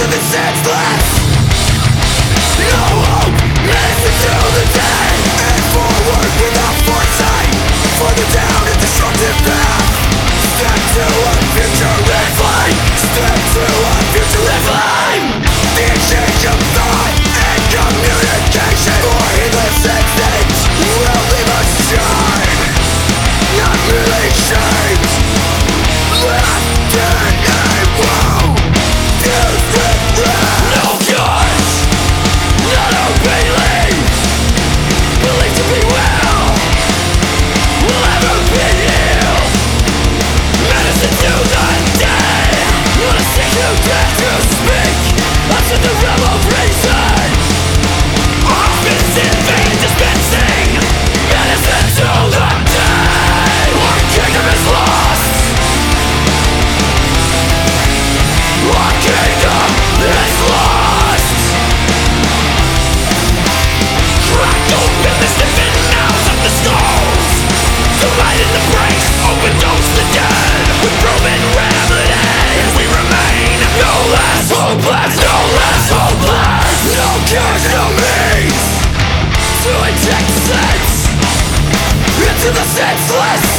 to the senseless. No hope, medicine till the day. And forward without foresight, further down a destructive path. Step to a future in flame. Step to a future in flame. The exchange of thought and communication for heedless instincts will leave us shame, not really shame. Left in a woe, fused with wrath. No cause, not obeying. Believed to be well, will ever be healed. Medicine to the dead. Not a sick who dare to speak unto the realm of reason. Office in vain dispensing medicine to the dead. Our kingdom is lost. Our kingdom is lost. Crack open the stiffened mouths of the skulls. Divided the breaks, overdose the dead. With proven remedies we remain no less hopeless, no less hopeless. No cures, no means to inject sense into the senseless.